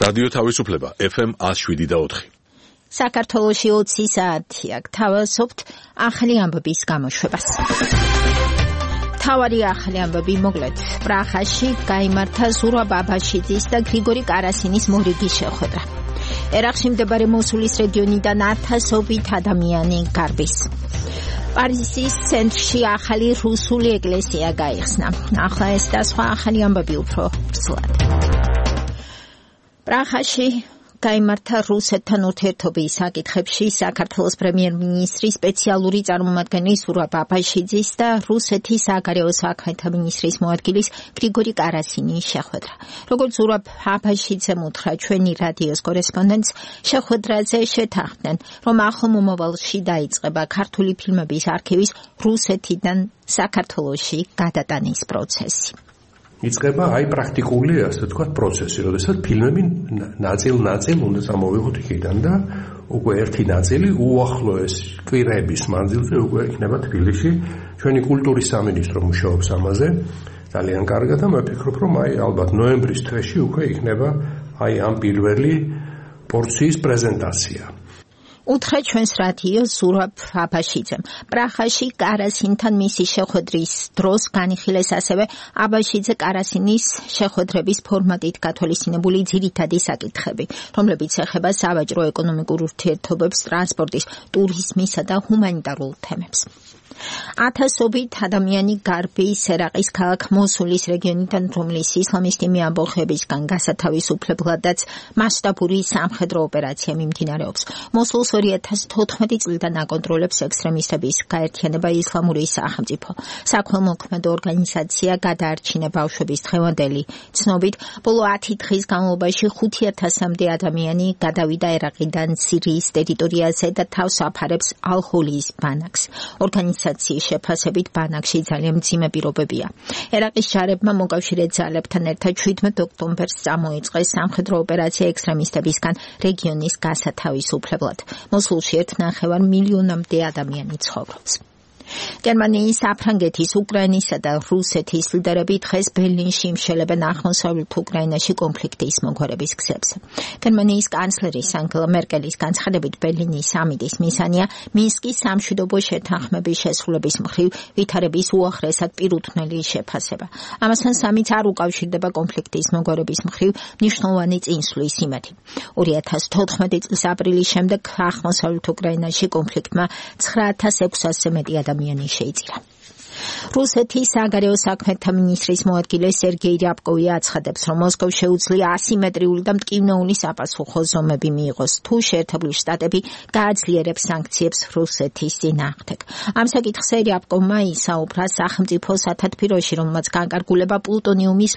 რადიო თავისუფლება FM 107.4. საქართველოში 20 საათია. გთავაზობთ ახალი ამბების გამოშვებას. თავარი ახალი ამბები მოკლედ. პრაღაში გაიმართა ზურაბ აბაშიძის და გრიგორი კარასინის მორიგი შეხვედრა. ერაყში მდებარე მოსულის რეგიონიდან 1000-ობით ადამიანი გარბის. პარიზის ცენტრში ახალი რუსული ეკლესია გაიხსნა. ახლა ეს და სხვა ახალი ამბები უფრო ცუდად. პრაღაში გაიმართა რუსეთთან ურთიერთობის საკითხებში საქართველოს პრემიერ-მინისტრის სპეციალური წარმომადგენლის ზურაბ აბაშიძის და რუსეთის საგარეო საქმეთა მინისტრის მოადგილის გრიგორი კარასინის შეხვედრა. როგორც ზურაბ აბაშიძემ უთხრა ჩვენი რადიოს კორესპონდენტს, შეხვედრაზე შეთანხმდნენ, რომ ახლო მომავალში დაიწყება ქართული ფილმების არქივის რუსეთიდან საქართველოში გადატანის პროცესი. იწყება პრაქტიკული, ასე ვთქვათ, პროცესი, როდესაც ფილმები ნაწილ-ნაწილ უნდა წამოვიღოთ იქიდან და უკვე ერთი ნაწილი უახლოეს კვირების მანძილზე უკვე იქნება თბილისში. ჩვენი კულტურის სამინისტრო მუშაობს ამაზე ძალიან კარგად და მე ვფიქრობ, რომ ალბათ ნოემბრის თვეში უკვე იქნება ამ პირველი პორციის პრეზენტაცია. უთხრა ჩვენს რადიოს ზურაბ აბაშიძემ. პრაღაში კარასინთან მისი შეხვედრის დროს განიხილეს ასევე აბაშიძე კარასინის შეხვედრების ფორმატით გათვალისწინებული ძირითადი საკითხები, რომლებიც ეხება სავაჭრო ეკონომიკურ ურთიერთობებს, ტრანსპორტის, ტურიზმისა და ჰუმანიტარულ თემებს. 1000-ობით ადამიანი გარბის ერაყის ქალაქ მოსულის რეგიონიდან, რომლის ისლამისტი ამბოხებისგან გასათავისუფლებლადაც მასშტაბური სამხედრო ოპერაცია მიმდინარეობს. მოსულს 2014 წლიდან აკონტროლებს ექსტრემისტების გაერთიანება ისლამური სახელმწიფო. საქველმოქმედო ორგანიზაცია გადაარჩინა ბავშვების დღევანდელი ცნობით, ბოლო 10 დღის განმავლობაში 5000-მდე ადამიანი გადავიდა ერაყიდან სირიის ტერიტორიაზე და თავს აფარებს ალ-ჰოლის ბანაკს. ორგანიზაციის შეფასებით ბანაკში ძალიან მძიმე პირობებია. ერაყის ჯარებმა მოკავშირე ძალებთან ერთად 17 ოქტომბერს წამოიწყეს სამხედრო ოპერაცია ექსტრემისტებისგან რეგიონის გასათავისუფლებლად. მოსულში 1,5 მილიონამდე ადამიანი ცხოვრობს. გერმანიის, საფრანგეთის, უკრაინისა და რუსეთის ლიდერები დღეს ბერლინში იმშელებენ აღმოსავლეთ უკრაინაში კონფლიქტის მოგვარების გზებზე. გერმანიის კანცლერის ანგელა მერკელის განცხადებით ბერლინის სამიტის მიზანია მინსკის სამშვიდობო შეთანხმების შესრულების მხრივ ვითარების უახლესად პირუთვნელი შეფასება. ამასთან სამიტს არ უკავშირდება კონფლიქტის მოგვარების მხრივ მნიშვნელოვანი წინსვლის იმედი. 2014 წლის აპრილის შემდეგ აღმოსავლეთ უკრაინაში კონფლიქტმა 9600-ზე მეტი ადამიანი შეიწირა. რუსეთის საგარეო საქმეთა მინისტრის მოადგილე სერგეი რიაბკოვი აცხადებს, რომ მოსკოვს შეუძლია ასიმეტრიული და მტკივნეული საპასუხო ზომები მიიღოს, თუ შეერთებული შტატები გააძლიერებს სანქციებს რუსეთის წინააღმდეგ. ამ საკითხზე რიაბკოვმა ისაუბრა სახელმწიფო სათათბიროში, რომელმაც განკარგულება პლუტონიუმის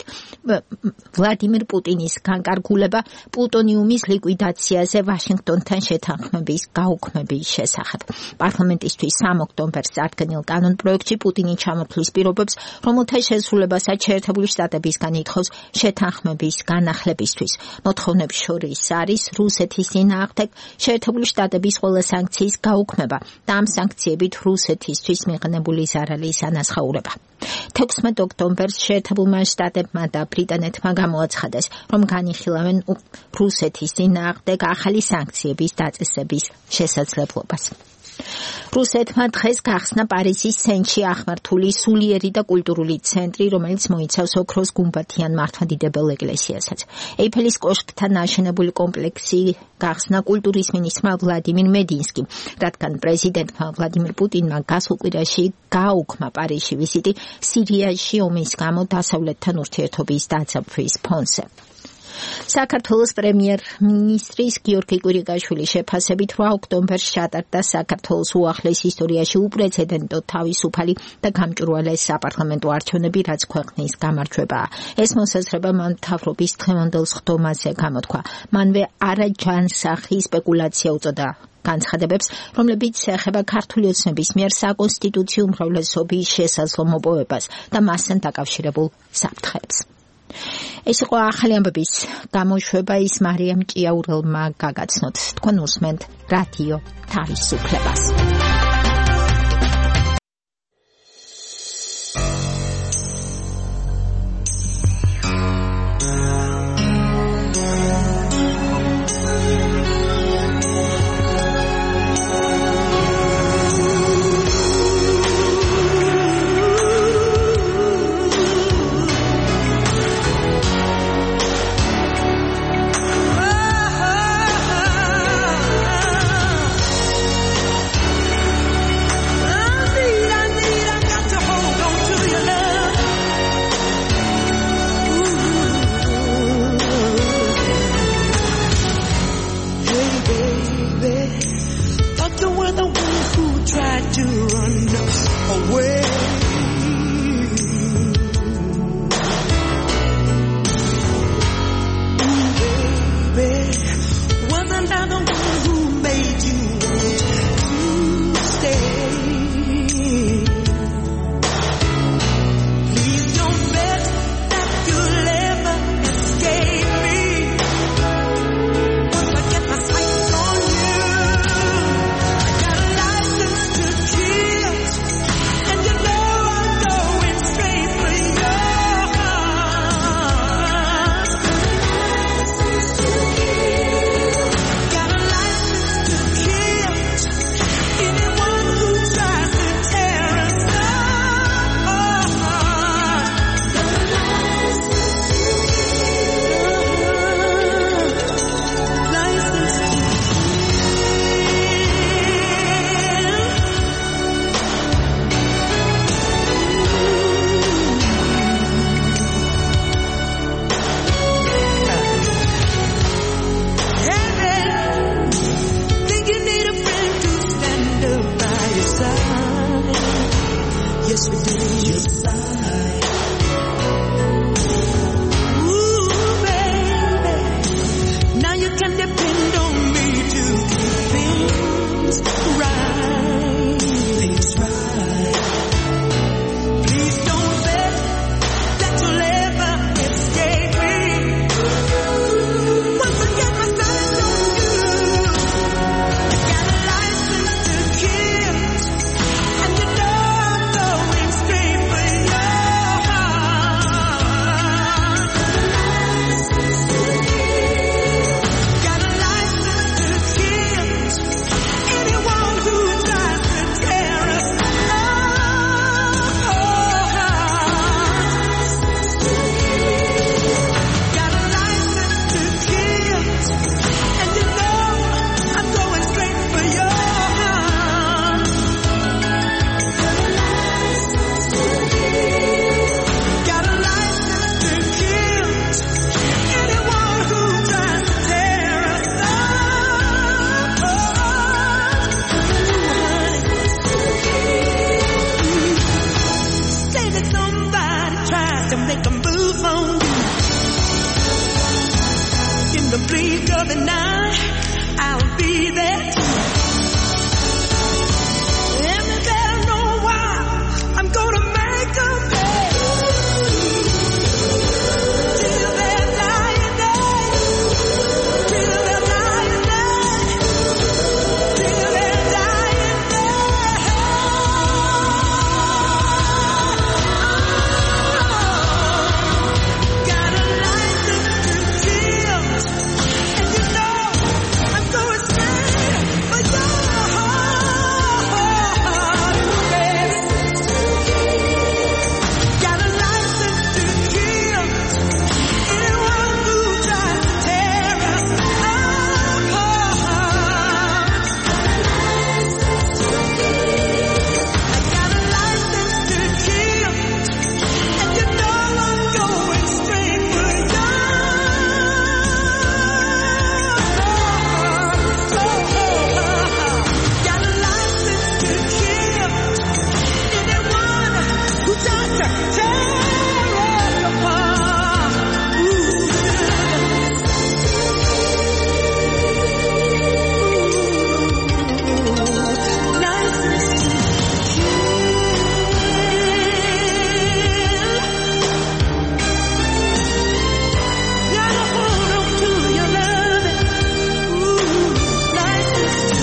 ვლადიმირ პუტინის განკარგულება პლუტონიუმის ლიკვიდაციაზე ვაშინგტონთან შეთანხმების გაუქმების შესახებ. პარლამენტისთვის 3 ოქტომბერს წარდგენილ კანონპროექტში პუტინი ჩამოთვლის პირობებს, რომელთა შესრულებასაც შეერთებული შტატებისგან ითხოვს შეთანხმების განახლებისთვის. მოთხოვნებს შორის არის რუსეთის წინააღმდეგ შეერთებული შტატების ყველა სანქციის გაუქმება და ამ სანქციებით რუსეთისთვის მიღებული ზარალის ანაზღაურება. 16 ოქტომბერს შეერთებულმა შტატებმა და ბრიტანეთმა გამოაცხადეს, რომ განიხილავენ რუსეთის წინააღმდეგ ახალი სანქციების დაწესების შესაძლებლობას. რუსეთმა დღეს გახსნა პარიზის ცენტრში აღმართული სულიერი და კულტურული ცენტრი, რომელიც მოიცავს ოქროს გუმბათიან მართლმადიდებელ ეკლესიასაც. ეიფელის კოშკთან აშენებული კომპლექსი გახსნა კულტურის მინისტრმა ვლადიმირ მედინსკიმ, რადგან პრეზიდენტმა ვლადიმირ პუტინმა გასულ კვირაში გააუქმა პარიზში ვიზიტი სირიაში ომის გამო დასავლეთთან ურთიერთობის დაძაბვის ფონზე. საქართველოს პრემიერ-მინისტრის გიორგი კვირიკაშვილის შეფასებით 8 ოქტომბერს ჩატარდა საქართველოს უახლეს ისტორიაში უპრეცედენტო თავისუფალი და გამჭვირვალე საპარლამენტო არჩევნები, რაც ქვეყნის გამარჯვებაა. ეს მოსაზრება მან მთავრობის დღევანდელ სხდომაზე გამოთქვა. მანვე არაჯანსაღი სპეკულაცია უწოდა განცხადებებს, რომლებიც ეხება ქართული ოცნების მიერ საკონსტიტუციო უმრავლესობის შესაძლო მოპოვებას და მასთან დაკავშირებულ საფრთხეებს. ეს იყო ახალი ამბების გამოშვება, ის მარიამ ჭიაურელმა გაგაცნოთ. თქვენ უსმენთ რადიო თავისუფლებას. Yes, we do. Yes, I. Ooh, baby. Now you can depend on me to keep things right. Things right. Please don't bet that you'll ever escape me. Once again, my silence on you. I got a license to kill, and you know I'm going straight for your heart. Got a license to kill anyone who tries to tear us apart. Got a license to kill, and you know I'm going straight for your heart. Got a license to kill anyone who tries to tear us apart. Say that somebody tries to make a move on you. In the blink of the night, I'll be there too. And they better know why I'm gonna make them pay. Till their dying day. Till their dying day. Till their dying day. Got a license to kill, and you know I'm going straight for your heart, baby. Got a license to kill anyone who tries to tear us apart. I got a license to kill, and you know I'm going straight for your heart. Got a license to kill anyone who tries to tear us apart. License to gotta hold on to your loving. License to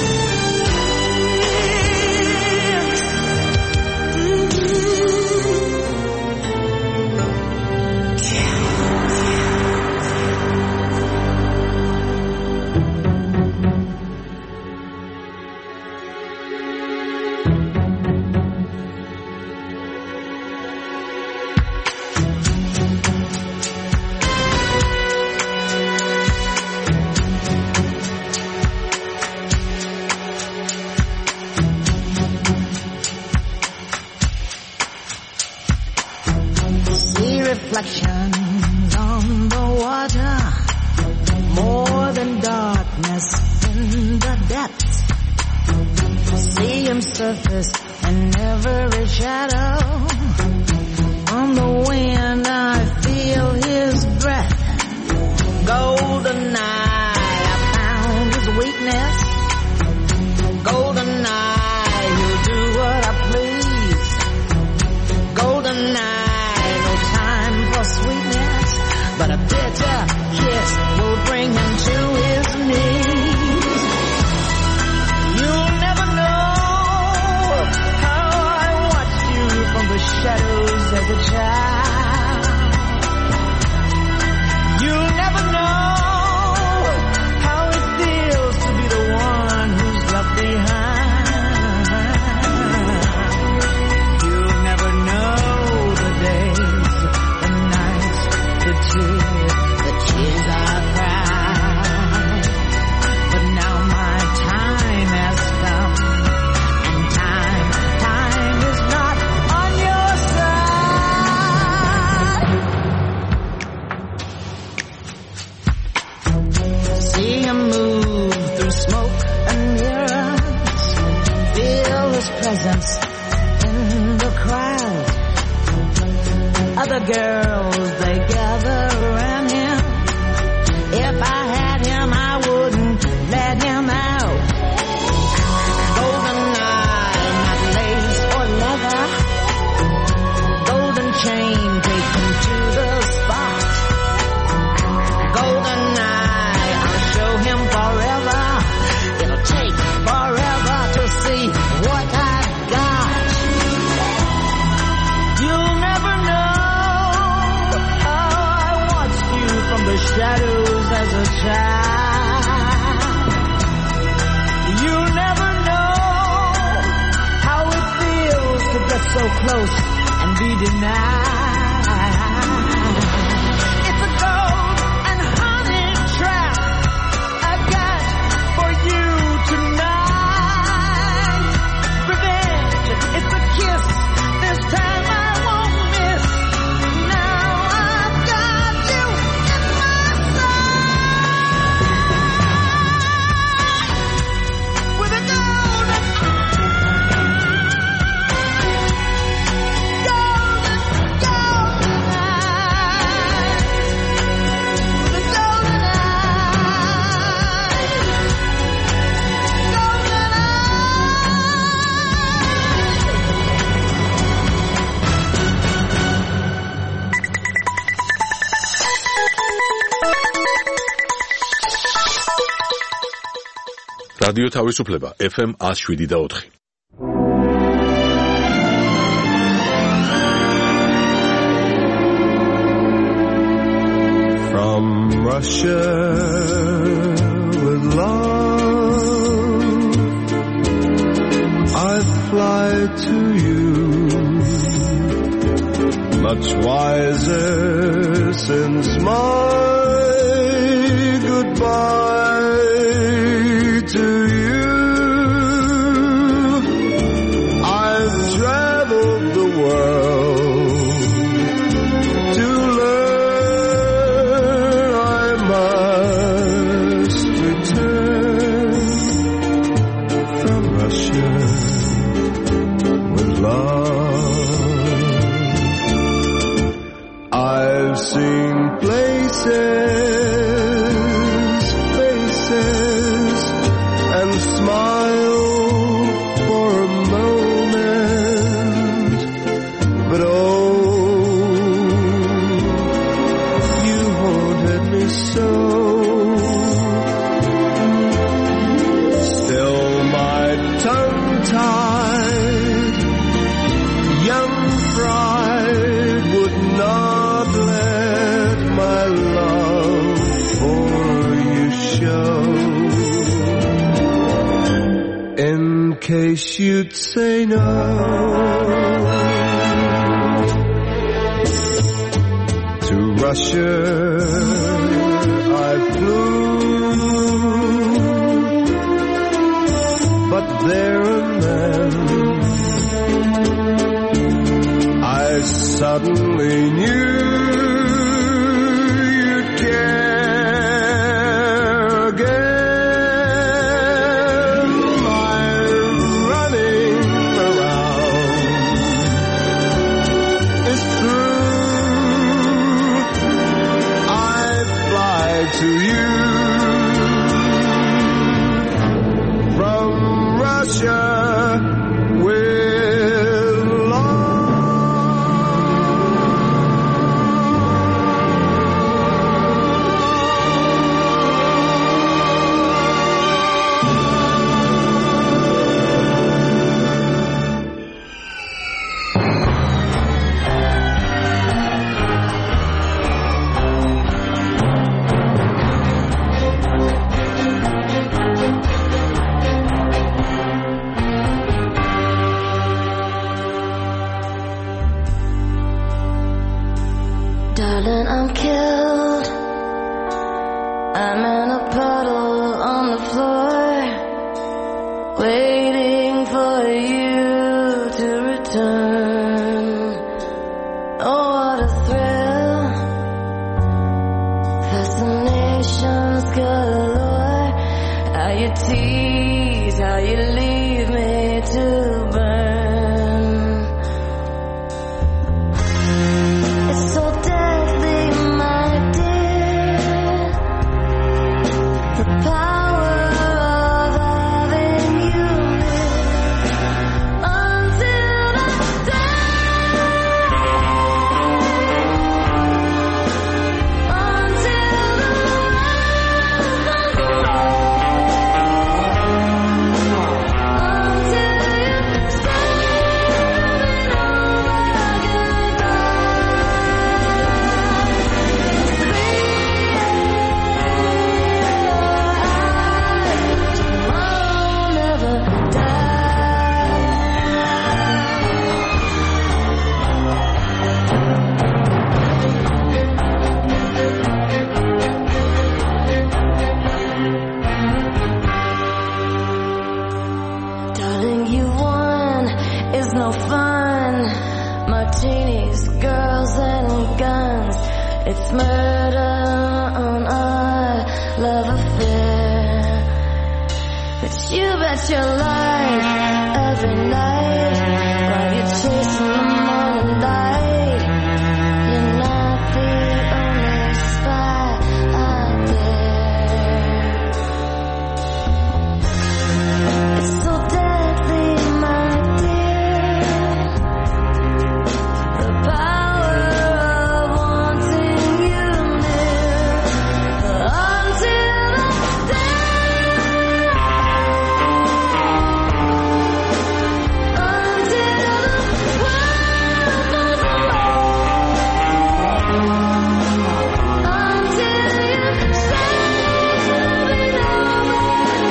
See reflections on the water, more than darkness in the depths. See him surface in every shadow. On the wind I feel his breath. Golden eye, I found his weakness. Golden eye, he'll do what I please. Golden eye, no time for sweetness, but a bitter kiss will bring him to his knees. You'll never know how I watch the girls, they gather around him. If I had him, I wouldn't let him out. Golden eye, not lace or leather. Golden chain, take him to the spot. Golden eye, I'll show him forever. It'll take forever to see what I've got. You'll never know how I watched you from the shadows as a child. You'll never know how it feels to get so close and be denied. It's a gold and honey trap I've got for you tonight. Revenge, it's a kiss. This time I won't miss. Now I've got you in my sight. With a golden რადიო თავისუფლება FM 107.4. From Russia with love, I fly to you, much wiser since my goodbye to you. I've traveled the world to learn I must return from Russia with love. I've seen places, faces, and smile for a moment, but oh, you haunted me so. Still my tongue-tied young pride would not let my love for you show. In case you'd say no, to Russia I flew, but there and then I suddenly knew you'd care again. I'm running around is through. I fly to you from Russia with Darling, I'm killed. I'm in a puddle on the floor, waiting for you to return. Oh, what a thrill. Fascinations galore. How you tease, how you leave me to burn. It's It's murder on our love affair. But you bet your life every night while you're chasing the morning light. You're not the only spy out there. It's so deadly, my dear. The power of wanting you near until the day, until the world falls apart, until you say we never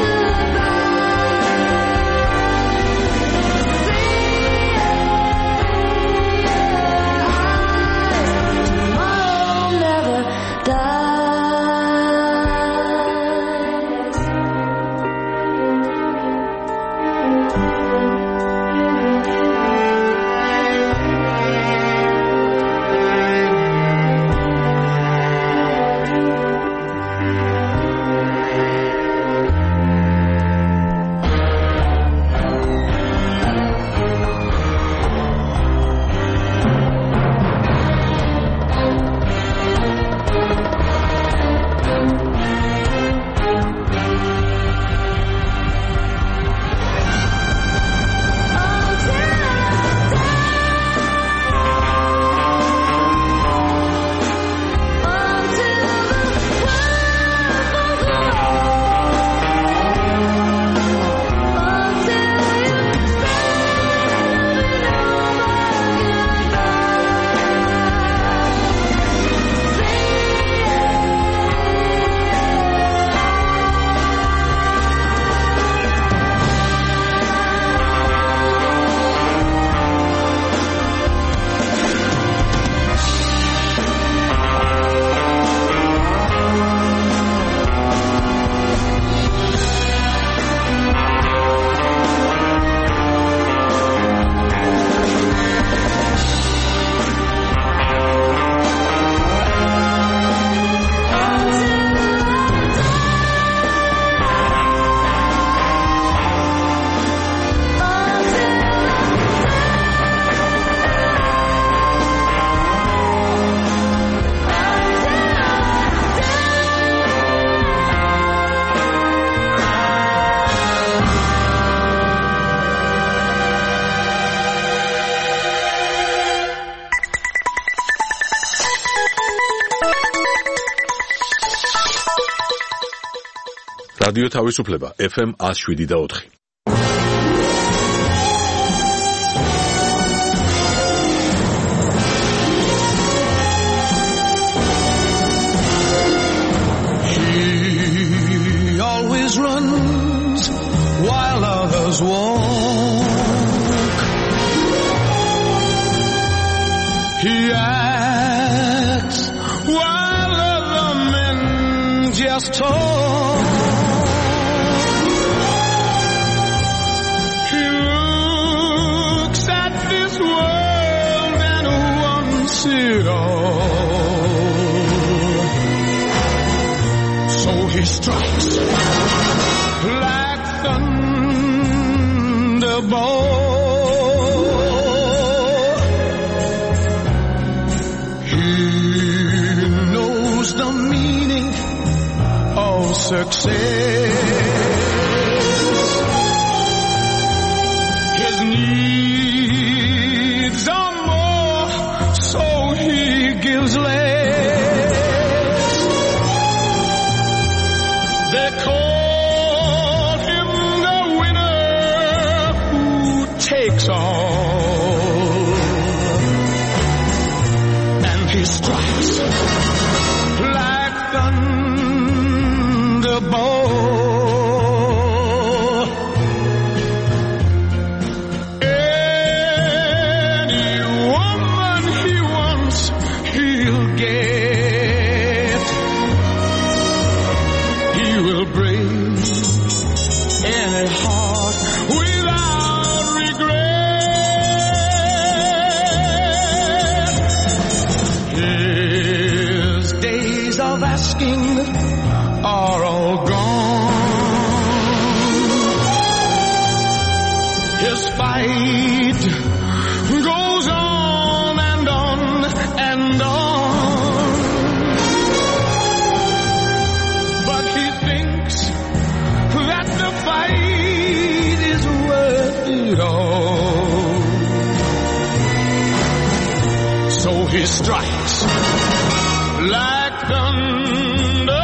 tomorrow never dies. რადიო თავისუფლება FM 107.4. He always runs while others walk. He acts while other men just talk. He looks at this world and wants it all. So he strikes like thunderbolt. He knows the meaning of success. His needs are more, so he gives less. They call him the winner who takes all. And he strikes like thunderbolt. Any woman he wants, he'll get. of asking are all gone. His fight goes on and on and on, but he thinks that the fight is worth it all. So he strikes like thunder.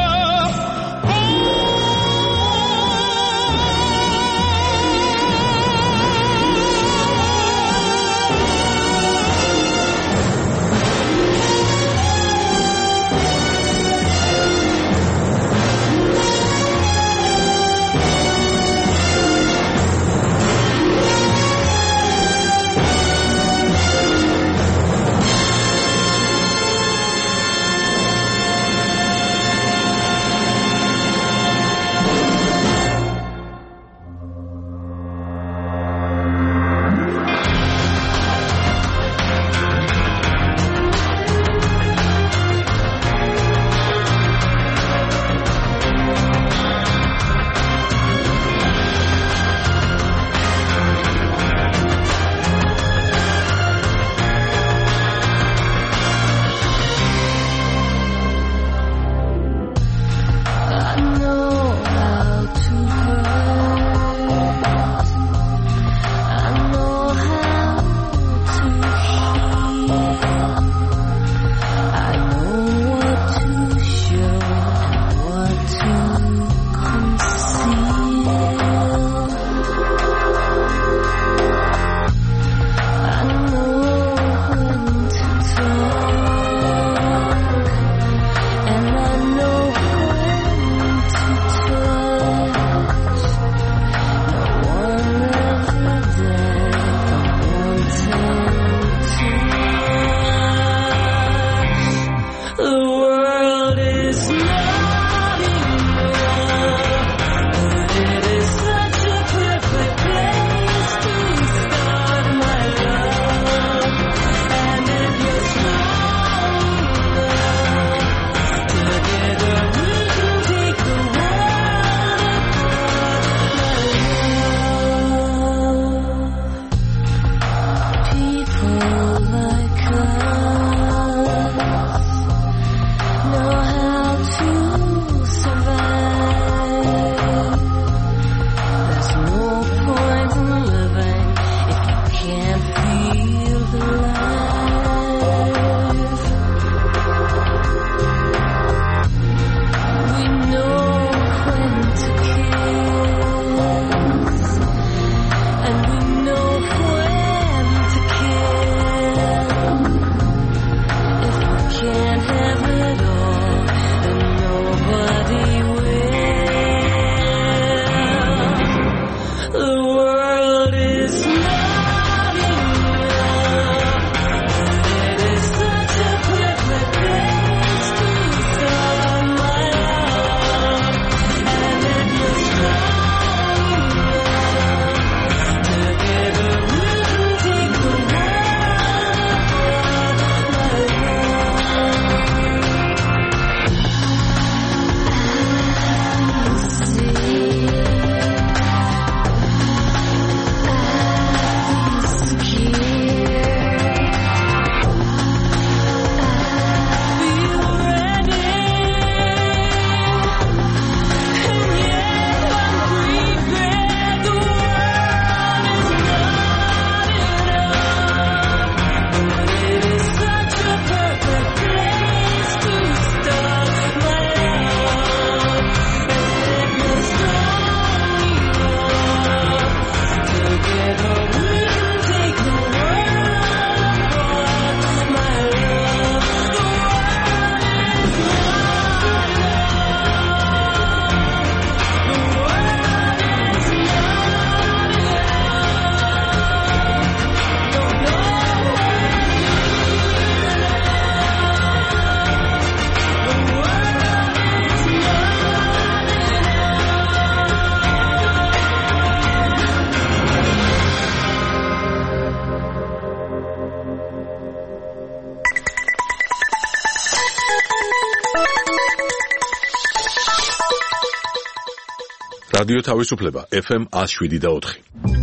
რადიო თავისუფლება FM 107.4.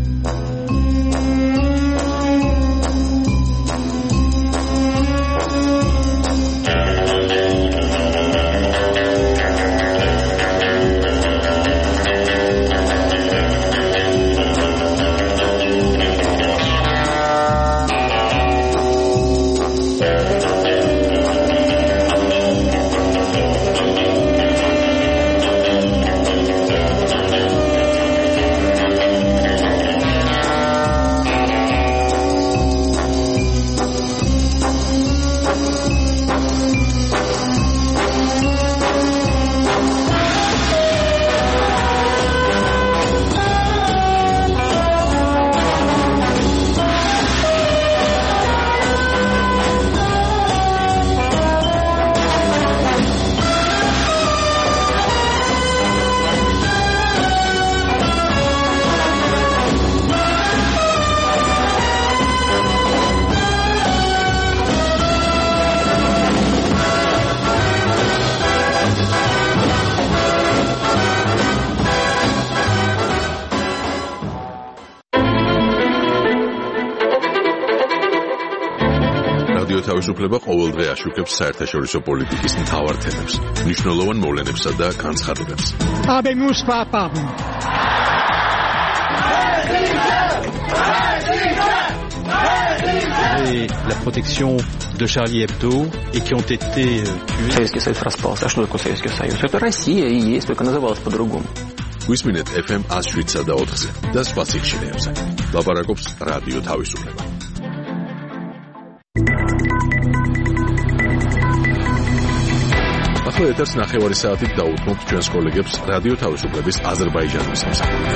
თავისუფლება ყოველდღე აშუქებს საერთაშორისო პოლიტიკის მთავარ თემებს, მნიშვნელოვან მოვლენებსა და განცხადებებს. Habemos papam. Et la protection de Charlie Hebdo et qui ont été tués. Советский Союз распался. А что такое Советский Союз? Это Россия и есть, только называлась по-другому. Висминет FM 107.4-ზე და სხვა სიხშირეებზე. ლაპარაკობს რადიო თავისუფლება. ახლა ეთერს ნახევარი საათით დაუთმობთ ჩვენს კოლეგებს რადიო თავისუფლების აზერბაიჯანის მსახურებად.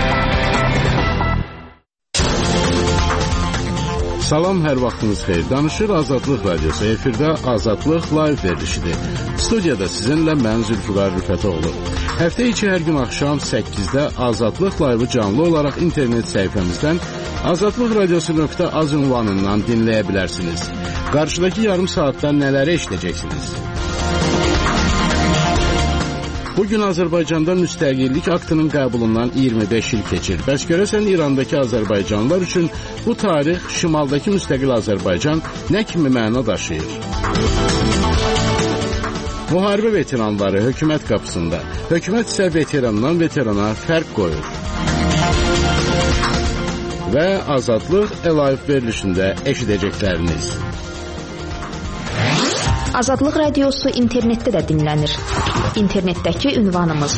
Salam, hər vaxtınız xeyir. Danışır Azadlıq Radiosu. Efirdə Azadlıq live verilişidir. Studiyada sizinlə mən Zülfüqar Rüfətoğlu. Həftə içi hər gün axşam 8-də Azadlıq live canlı olaraq internet səhifəmizdən azadlıqradiosu.az ünvanından dinləyə bilərsiniz. Qarşıdakı yarım saatda nələri eşidəcəksiniz? Bugün Azərbaycanda müstəqillik aktının qəbulundan 25 il keçir. Bəs görəsən İrandakı Azərbaycanlılar üçün bu tarix şimaldakı müstəqil Azərbaycan nə kimi məna daşıyır? Müharibə veteranları hökumət qapısında, hökumət isə veterandan veterana fərq qoyur. Və Azadlıq Live verilişində eşidəcəkləriniz. Azadlıq Radiosu internetdə də dinlənir. İnternetdəki ünvanımız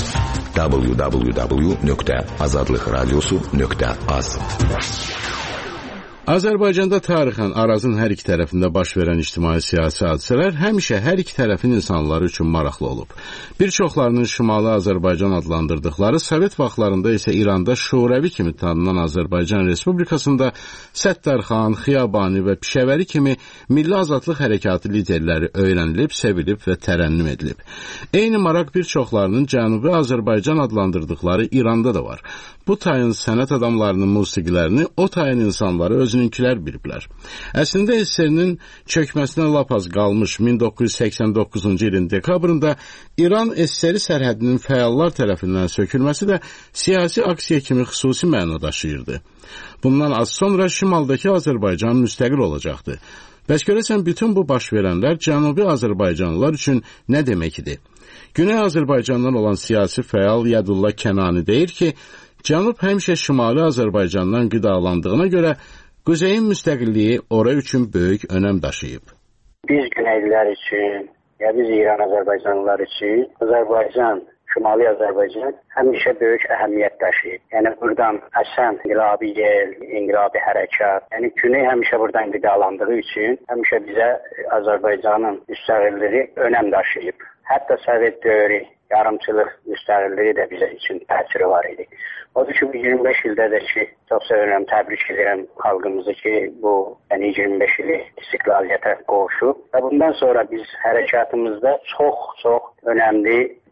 www.azadlıqradiosu.az. Azərbaycanda tarixən Arazın hər iki tərəfində baş verən ictimai-siyasi hadisələr həmişə hər iki tərəfin insanları üçün maraqlı olub. Bir çoxlarının Şimali Azərbaycan adlandırdıqları, Sovet vaxtlarında isə İranda Şurəvi kimi tanınan Azərbaycan Respublikasında Səttarxan, Xiyabani və Pişəvəri kimi milli azadlıq hərəkatı liderləri öyrənilib, sevilib və tərənnüm edilib. Eyni maraq bir çoxlarının Cənubi Azərbaycan adlandırdıqları İranda da var. Bu tayın sənət adamlarının musiqilərini o tayın insanları özününkilər biliblər. Əslində SSR-nin çökməsinə lap az qalmış 1989-cu ilin dekabrında İran SSR sərhədinin fəallar tərəfindən sökülməsi də siyasi aksiya kimi xüsusi məna daşıyırdı. Bundan az sonra şimaldakı Azərbaycan müstəqil olacaqdı. Bəs görəsən bütün bu baş verənlər Cənubi Azərbaycanlılar üçün nə demək idi? Güney Azərbaycandan olan siyasi fəal Yadullah Kənani deyir ki, Cənub həmişə Şimali Azərbaycandan qidalandığına görə Quzeyin müstəqilliyi ora üçün böyük önəm daşıyıb. Biz Güneylilər üçün, ya biz İran Azərbaycanlılar üçün Azərbaycan, Şimali Azərbaycan həmişə böyük əhəmiyyət daşıyıb. Yəni buradan əsən inqilabi yel, inqilabi hərəkat, yəni Güney həmişə buradan qidalandığı üçün həmişə bizə Azərbaycanın müstəqilliyi önəm daşıyıb. Hətta Sovet dövrü yarımçılıq müstəqilliyi də bizə üçün təsiri var idi. Odur ki, bu 25 ildə də ki, çox sevirəm, təbrik edirəm xalqımızı ki, bu 25 ili istiqlaliyyətə qovuşub. Və bundan sonra biz hərəkatımızda çox önəmli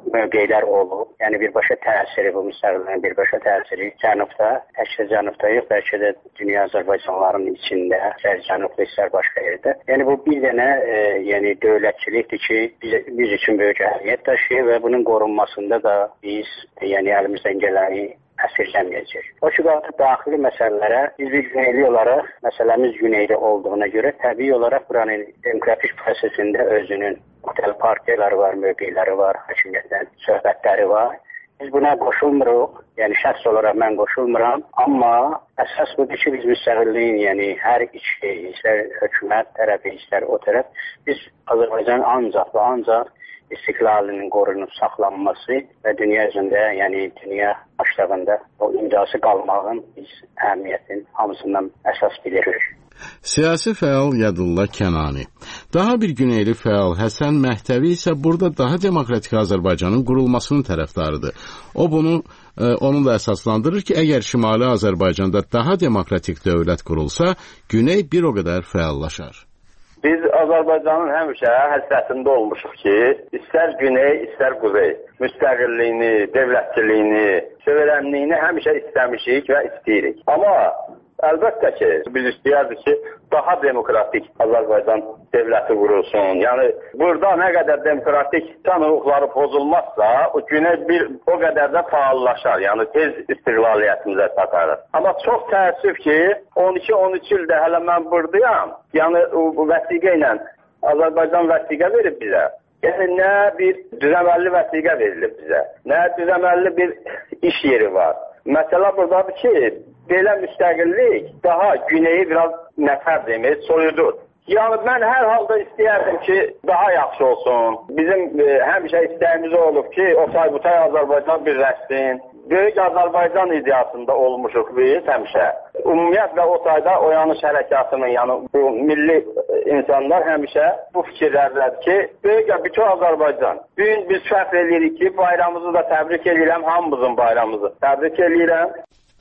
mövqeylər olub. Yəni birbaşa təsiri, bu müstəqilliyin birbaşa təsiri cənubda, təkcə cənubda yox, bəlkə də dünya Azərbaycanlarının içində, cənubda istər başqa yerdə. Yəni bu bir dənə yəni dövlətçilikdir ki, biz üçün böyük əhəmiyyət daşıyır və bunun qorunmasında da biz yəni əlimizdən gələni əsirgəməyəcək. O ki, artıq daxili məsələlərə biz bir güneyli olaraq, məsələmiz güneydə olduğuna görə təbii olaraq buranın demokratik prosesində özünün müxtəlif partiyaları var, mövqeyləri var, hakimiyyətdən söhbətləri var. Biz buna qoşulmuruq, yəni şəxs olaraq mən qoşulmuram, amma əsas budur ki, biz müstəqilliyin, yəni hər iki, istər hökumət tərəfi, istər o tərəf, biz Azərbaycan ancaq istiqlalının qorunub saxlanması və dünya üzrində, yəni dünya başlığında o imzası qalmağın biz əhəmiyyətin hamısından əsas bilirik. Siyasi fəal Yadullah Kənani. Daha bir güneyli fəal Həsən Məhtəvi isə burada daha demokratik Azərbaycanın qurulmasının tərəfdarıdır. O bunu onunla əsaslandırır ki, əgər Şimali Azərbaycanda daha demokratik dövlət qurulsa, Güney bir o qədər fəallaşar. Biz Azərbaycanın həmişə həsrətində olmuşuq ki, istər güney, istər quzey, müstəqilliyini, dövlətçiliyini, suverenliyini həmişə istəmişik və istəyirik. Amma əlbəttə ki, biz istəyərdik ki, daha demokratik Azərbaycan dövləti qurulsun. Yəni, burada nə qədər demokratik insan hüquqları pozulmazsa, o güney o qədər də faallaşar. Yəni, tez istiqlaliyyətimizə çatarır. Amma çox təəssüf ki, 12-13 ildə hələ mən buradayam. Yəni, bu vəsiqə ilə Azərbaycan vəsiqə verib bizə. Yəni, nə bir düzəməlli vəsiqə verilib bizə, nə düzəməlli bir iş yeri var. Məsələ buradadır ki, belə müstəqillik daha güneyi biraz nəfər demir, soyudur. Yəni, mən hər halda istəyərdim ki, daha yaxşı olsun. Bizim həmişə istəyimiz olub ki, o tay-bu-tay Azərbaycan birləşsin. Böyük Azərbaycan ideyasında olmuşuq biz həmişə. Ümumiyyətlə o tayda oyanış hərəkatının, yəni bu milli insanlar həmişə bu fikirlərdədir ki, böyük bütün Azərbaycan. Bugün biz fəxr edirik ki, bayramımızı da təbrik edirəm, hamımızın bayramımızı təbrik edirəm.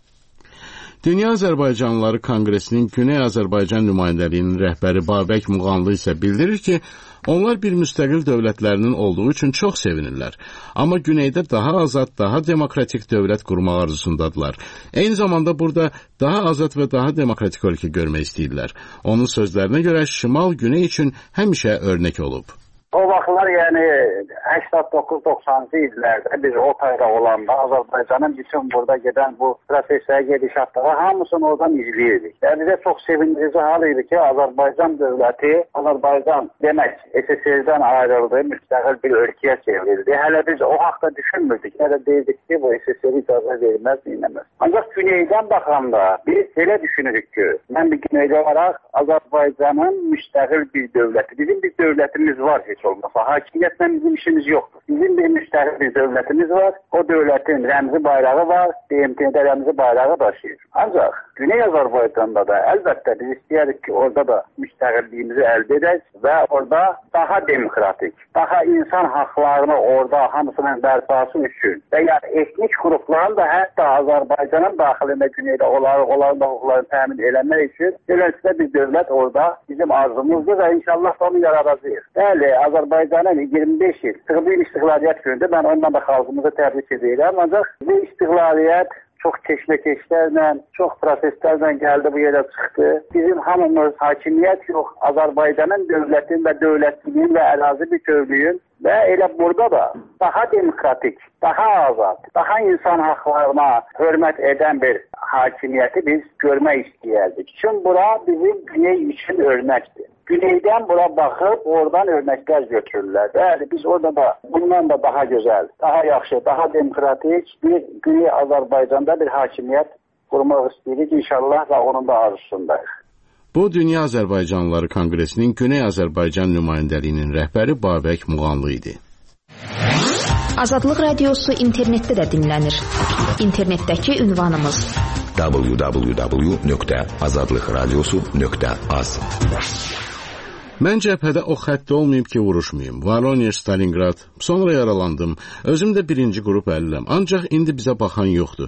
Dünya Azərbaycanlıları Konqresinin Güney Azərbaycan nümayəndəliyinin rəhbəri Babək Muğanlı isə bildirir ki, onlar bir müstəqil dövlətlərinin olduğu üçün çox sevinirlər. Amma Güneydə daha azad, daha demokratik dövlət qurmaq arzusundadırlar. Eyni zamanda burada daha azad və daha demokratik ölkə görmək istəyirlər. Onun sözlərinə görə Şimal Güney üçün həmişə örnək olub. O vaxtlar, yəni 89-90-cı illərdə biz o tayda olanda Azərbaycanın bütün burada gedən bu prosesəyə gedişatları hamısını oradan izləyirdik. Yəni bizə çox sevindirici hal idi ki, Azərbaycan dövləti, Azərbaycan demək SSR-dən ayrıldı, müstəqil bir ölkəyə çevrildi. Hələ biz o haqda düşünmürdük. Hələ deyirdik ki, bu SSR icazə verilməz, dinləməz. Ancaq Güneydən baxanda biz elə düşünürük ki, mən bir Güneyli olaraq Azərbaycanın müstəqil bir dövləti, bizim bir dövlətimiz var heç olmasa. Hakimiyyətlə bizim işimiz yoxdur. Bizim bir müstəqil bir dövlətimiz var. O dövlətin rəmzi bayrağı var. BMT-də rəmzi bayrağı daşıyır. Ancaq Güney Azərbaycanda da əlbəttə biz istəyərik ki, orada da müstəqilliyimizi əldə edək və orada daha demokratik, daha insan haqlarını orada hamısının bərpası üçün və ya etnik qrupların da hətta Azərbaycanın daxilində Güneydə onların da hüquqlarını təmin eləmək üçün beləliklə bir dövlət orada bizim arzumuzdur və inşallah onu yaradacağıq. Bəli, Azərbaycanın 25 il sıxlı istiqlaliyyət günüdür. Mən ondan da xalqımızı təbrik edirəm. Ancaq bu istiqlaliyyət çox keşməkeşlərlə, çox proseslərlə gəldi, bu yerə çıxdı. Bizim hamımız hakimiyyət yox, Azərbaycanın dövlətin və dövlətçiliyin və ərazi bütövlüyün və elə burada da daha demokratik, daha azad, daha insan haqlarına hörmət edən bir hakimiyyəti biz görmək istəyərdik. Çünki bura bizim Güney üçün örnəkdir. Güneydən bura baxıb, oradan örnəklər götürürlər. Bəli, biz orada da bundan da daha gözəl, daha yaxşı, daha demokratik bir Güney Azərbaycanda bir hakimiyyət qurmaq istəyirik inşallah və onun da arzusundayıq. Bu, Dünya Azərbaycanlıları Konqresinin Güney Azərbaycan nümayəndəliyinin rəhbəri Babək Muğanlı idi. Azadlıq Radiosu internetdə də dinlənir. İnternetdəki ünvanımız www.azadlıqradiosu.az. Mən cəbhədə o xəttdə olmayıb ki, vuruşmayım. Voronezh, Stalingrad, sonra yaralandım. Özüm də birinci qrup əliləm. Ancaq indi bizə baxan yoxdur.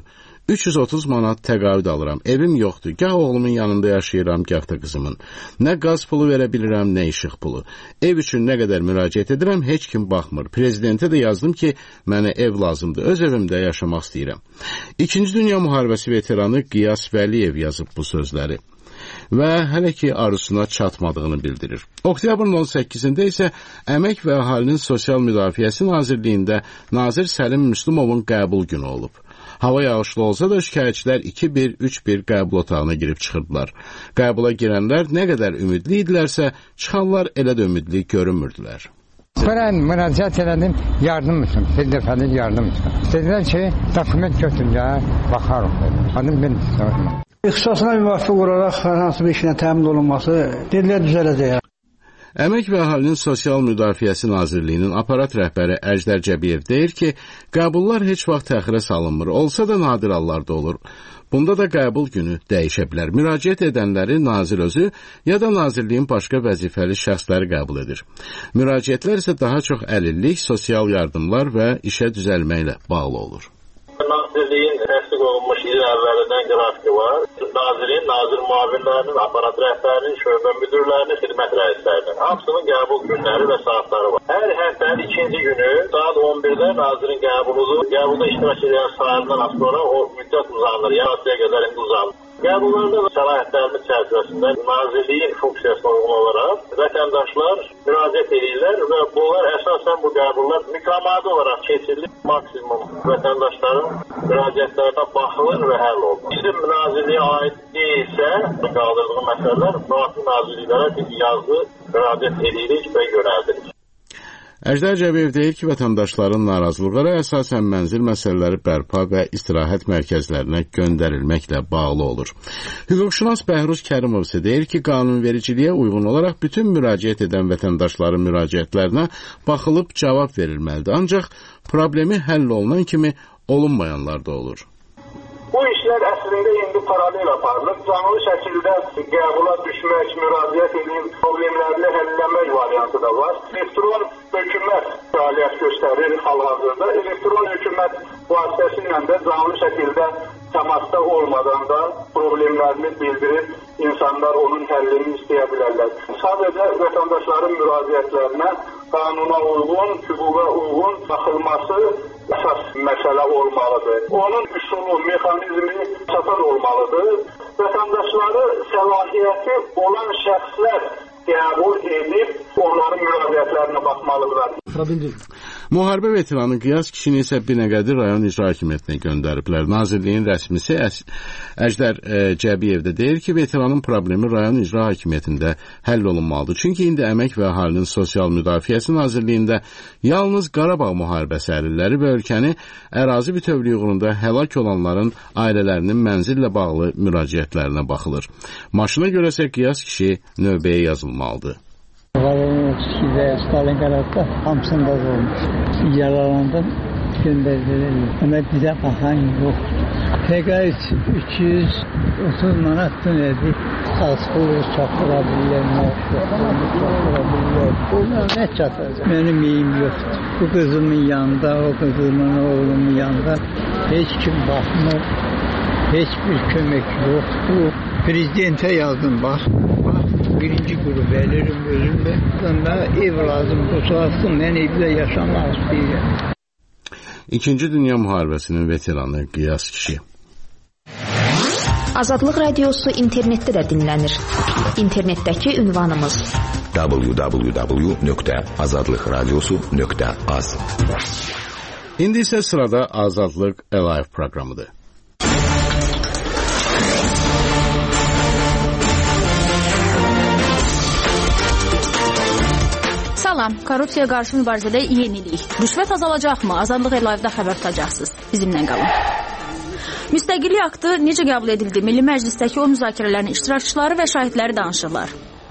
330 manat təqaüd alıram. Evim yoxdur. Gah oğlumun yanında yaşayıram, gah da qızımın. Nə qaz pulu verə bilirəm, nə işıq pulu. Ev üçün nə qədər müraciət edirəm, heç kim baxmır. Prezidentə də yazdım ki, mənə ev lazımdır. Öz evimdə yaşamaq istəyirəm. İkinci Dünya Müharibəsi veteranı Qiyas Vəliyev yazıb bu sözləri və hələ ki arzusuna çatmadığını bildirir. Oktyabrın 18-də isə Əmək və Əhalinin Sosial Müdafiəsi Nazirliyində Nazir Səlim Müslümovun qəbul günü olub. Hava yağışlı olsa da şikayətçilər 2-1, 3-1 qəbul otağına girib çıxırdılar. Qəbula girənlər nə qədər ümidli idilərsə, çıxanlar elə də ümidli görünmürdülər. Ben müracaat edelim yardım için, bir defalık yardım için. Dediler ki, dokument götürünce bakarım dedim. Adım ben istedim. İxtisasına müvafiq olaraq hər hansı bir işinə təmin olunması dedilər düzələcək. Əmək və Əhalinin Sosial Müdafiəsi Nazirliyinin aparat rəhbəri Əjdər Cəbiyev deyir ki, qəbullar heç vaxt təxirə salınmır, olsa da nadir hallarda olur. Bunda da qəbul günü dəyişə bilər. Müraciət edənləri nazir özü ya da nazirliyin başqa vəzifəli şəxsləri qəbul edir. Müraciətlər isə daha çox əlillik, sosial yardımlar və işə düzəlməklə bağlı olur. Nazirliyin təsdiq olunmuş il əvvəlindən qrafiki var. Nazirin, nazir müavinlərinin, aparat rəhbərinin, şöbə müdürlərinin, xidmət rəislərinin hamısının qəbul günləri və saatları var. Hər həftənin ikinci günü saat 11-də nazirin qəbuludur. Qəbulda iştirak edən sayından sonra o müddət uzanır, yarısıya qədər uzanır. Qəbullarda və səlahiyyətlərinin çərçivəsində nazirliyin funksiyasına uyğun olaraq vətəndaşlar müraciət edirlər və bunlar əsasən bu qəbullar mütəmadi olaraq keçirilir. Maksimum vətəndaşların müraciətlərinə baxılır və həll olunur. Bizim nazirliyə aid deyilsə, qaldırdığı məsələlər müvafiq nazirliklərə biz yazı müraciət edirik və yönəldirik. Əjdər Cəbiyev deyir ki, vətəndaşların narazılıqları əsasən mənzil məsələləri bərpa və istirahət mərkəzlərinə göndərilməklə bağlı olur. Hüquqşünas Bəhruz Kərimov isə deyir ki, qanunvericiliyə uyğun olaraq bütün müraciət edən vətəndaşların müraciətlərinə baxılıb cavab verilməlidir. Ancaq problemi həll olunan kimi olunmayanlar da olur. Bu işlər əslində indi paralel aparılır. Canlı şəkildə qəbula düşmək, müraciət edib problemlərini həlləmək variantı da var. Elektron hökumət fəaliyyət göstərir hal-hazırda. Elektron hökumət vasitəsilə də canlı şəkildə təmasda olmadan da problemlərini bildirib insanlar onun həllini istəyə bilərlər. Sadəcə vətəndaşların müraciətlərinə qanuna uyğun, hüquqa uyğun baxılması əsas məsələ olmalıdır. Onun üsulu, mexanizmi çatan olmalıdır. Vətəndaşları səlahiyyəti olan şəxslər qəbul edib onların müraciətlərinə baxmalıdırlar. Müharibə veteranı Qiyas kişini isə Binəqədi rayon icra hakimiyyətinə göndəriblər. Nazirliyin rəsmisi Əjdər Cəbiyev də deyir ki, veteranın problemi rayon icra hakimiyyətində həll olunmalıdır. Çünki indi Əmək və Əhalinin Sosial Müdafiəsi Nazirliyində yalnız Qarabağ müharibəsi əlilləri və ölkəni ərazi bütövlüyündə həlak olanların ailələrinin mənzillə bağlı müraciətlərinə baxılır. Maşına görəsə Qiyas kişi növbəyə yazılmalıdır. Stalinqradda hamısında olmuş. Yaralandım, göndərdilər. Amma bizə baxan yoxdur. Təqaüd 330 manat nədir? Asılı çatdıra bilirlər, çatdıra bilirlər. Bunlar nə çatacaq? Mənim iyim yoxdur. Bu qızımın yanında, o qızımın, oğlumun yanında heç kim baxmır. Heç bir kömək yoxdur. Prezidentə yazdım, bax. Birinci qrup veririm özümdə. Mənə ev lazım, qoçalasın, mən evdə yaşamaq istəyirəm. İkinci Dünya Müharibəsinin veteranı Qiyas kişi. Azadlıq Radiosu internetdə də dinlənir. İnternetdəki ünvanımız www.azadlıqradiosu.az. İndi isə sırada Azadlıq Live proqramıdır. Salam, korrupsiyaya qarşı mübarizədə yenilik. Rüşvət azalacaqmı? Azadlıq Live-da xəbər tutacaqsınız. Bizimlə qalın. Müstəqillik aktı necə qəbul edildi? Milli Məclisdəki o müzakirələrin iştirakçıları və şahidləri danışırlar.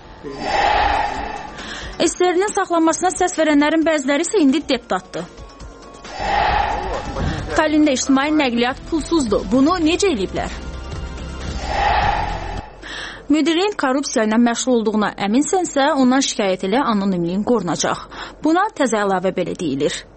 SSR-nin saxlanmasına səs verənlərin bəziləri isə indi deputatdır. Tallində ictimai nəqliyyat pulsuzdur. Bunu necə eləyiblər? Müdirin korrupsiya ilə məşğul olduğuna əminsənsə, ondan şikayət ilə anonimliyin qorunacaq. Buna təzə əlavə belə deyilir.